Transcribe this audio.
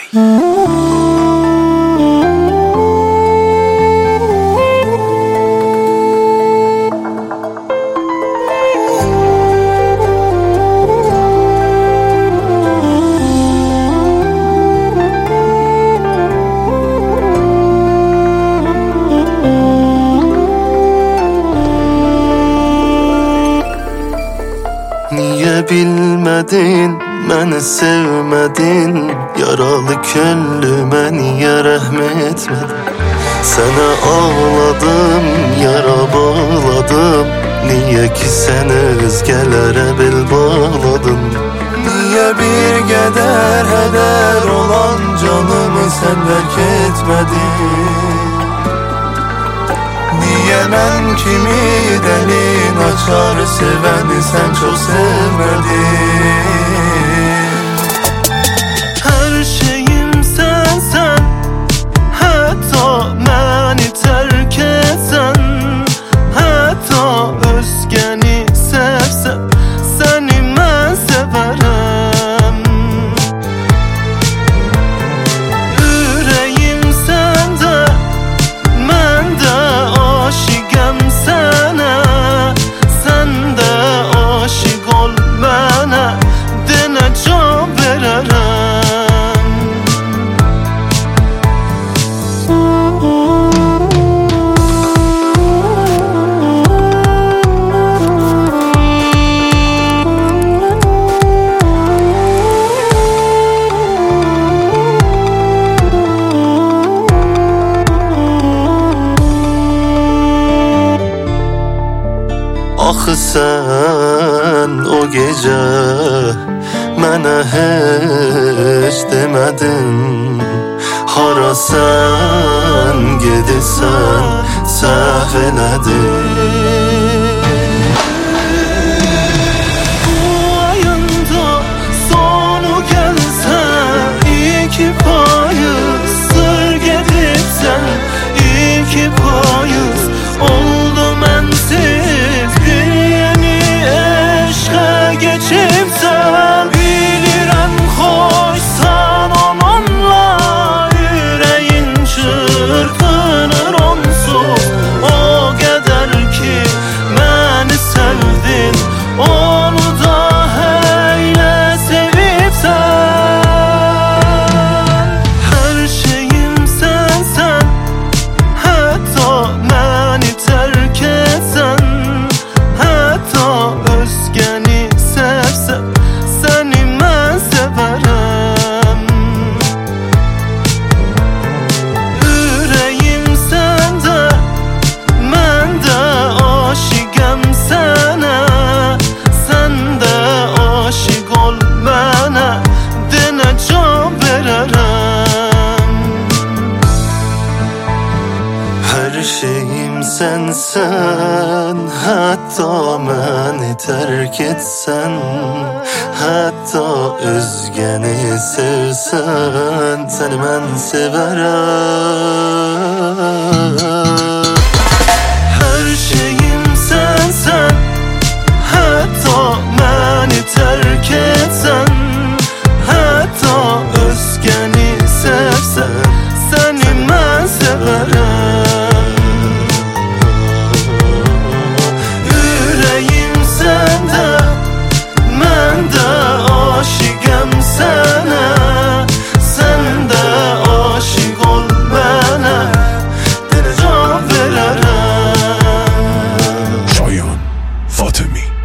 Niye bilmedin, beni sevmedin? Yaralı könlüme niye rahmetmedin? Sana ağladım, yara bağladım. Niye ki sen özgelere bel bağladın? Niye bir keder heder olan canımı sen terk etmedin? Niye ben kimi delin açar seveni sen çok sevmedin? Her şeyim sensen, hatta beni terk etsen, hatta özgeni sevsen, seni ben severim. Yüreğim sende, ben de aşıkım sana, sen de aşık ol bana, dene can veririm. Axı sen o gece mənə heç demədin. Hara sen gedirsən səhv elədin. Bu ayında sonu gəlsə, iki payız sır gedibsən, iki payız oldu mənsiz. Bir yeni eşqə geçibsən, bilirəm xoşsan onunla, yüreğin çırpınır onsuz. O qədər ki məni sevdin, onu da elə sevibsən. Hər şeyim sensən, hatta məni terk etsən, hatta özgəni sevsən, səni mən severim. Yüreğim səndə, mən də aşıqım sənə, sən də aşıq ol mənə, denə can verərəm. Her şeyim sensen, hatta beni terk etsen, hatta özgeni sevsen, seni ben severim. Her şeyim sensen, hatta beni terk etsen, hatta özgeni sevsen, seni ben severim. Yüreğim sende, ben de aşıkım sana, sen de aşık ol bana, dene can veririm. Şayan Fatemi.